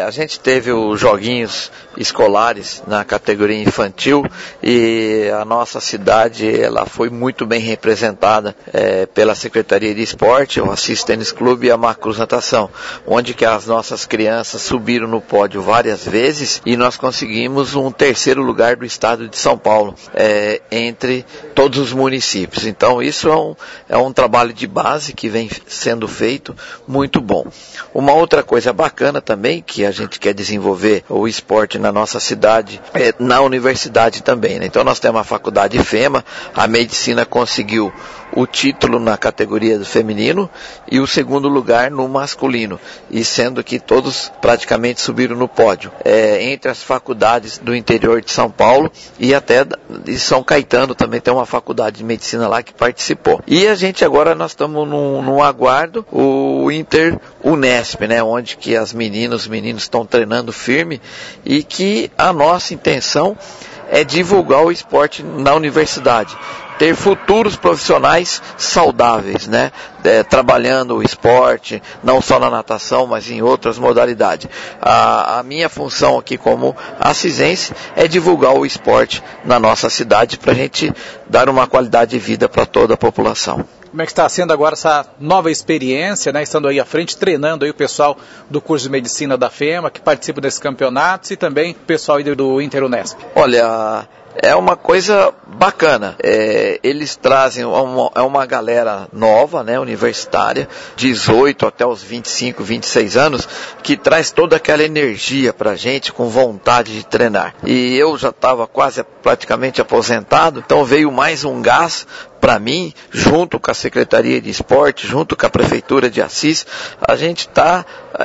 A gente teve os joguinhos escolares na categoria infantil e a nossa cidade ela foi muito bem representada pela Secretaria de Esporte, o Assis Tênis Clube e a Macruz Natação, onde que as nossas crianças subiram no pódio várias vezes e nós conseguimos um terceiro lugar do estado de São Paulo, entre todos os municípios. Então isso é um trabalho de base que vem sendo feito muito bom. Uma outra coisa bacana também, que a gente quer desenvolver o esporte na nossa cidade, na universidade também, né? Então nós temos a faculdade FEMA, a medicina conseguiu o título na categoria do feminino e o segundo lugar no masculino, e sendo que todos praticamente subiram no pódio, entre as faculdades do interior de São Paulo e até de São Caetano também tem uma faculdade de medicina lá que participou. E a gente agora nós estamos num aguardo, o Inter Unesp, né, onde que os meninos estão treinando firme e que a nossa intenção é divulgar o esporte na universidade, ter futuros profissionais saudáveis, né? Trabalhando o esporte, não só na natação, mas em outras modalidades. A minha função aqui como assisense é divulgar o esporte na nossa cidade para a gente dar uma qualidade de vida para toda a população. Como é que está sendo agora essa nova experiência, né? Estando aí à frente, treinando aí o pessoal do curso de medicina da FEMA, que participa desses campeonatos, e também o pessoal aí do Inter Unesp? Olha, é uma coisa bacana. Eles trazem uma galera nova, né, universitária, 18 até os 25, 26 anos, que traz toda aquela energia pra gente, com vontade de treinar. E eu já estava quase praticamente aposentado, então veio mais um gás para mim, junto com a Secretaria de Esporte, junto com a Prefeitura de Assis, a gente está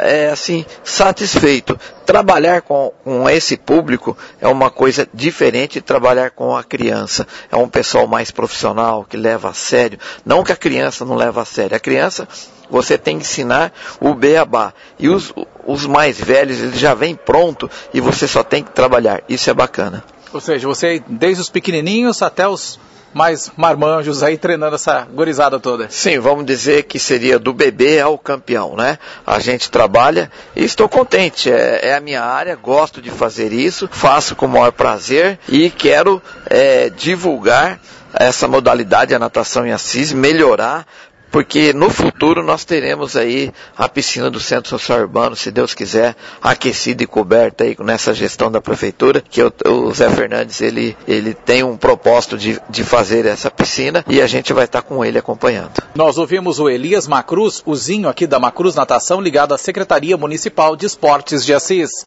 satisfeito. Trabalhar com esse público é uma coisa diferente de trabalhar com a criança. É um pessoal mais profissional, que leva a sério. Não que a criança não leva a sério. A criança, você tem que ensinar o beabá. E os mais velhos, eles já vêm pronto e você só tem que trabalhar. Isso é bacana. Ou seja, você, desde os pequenininhos até os mais marmanjos aí, treinando essa gurizada toda. Sim, vamos dizer que seria do bebê ao campeão, né? A gente trabalha e estou contente, é a minha área, gosto de fazer isso, faço com o maior prazer e quero divulgar essa modalidade, a natação em Assis, melhorar, porque no futuro nós teremos aí a piscina do Centro Social Urbano, se Deus quiser, aquecida e coberta aí nessa gestão da Prefeitura, que o Zé Fernandes, ele tem um propósito de fazer essa piscina e a gente vai estar com ele acompanhando. Nós ouvimos o Elias Macruz, o Zinho aqui da Macruz Natação, ligado à Secretaria Municipal de Esportes de Assis.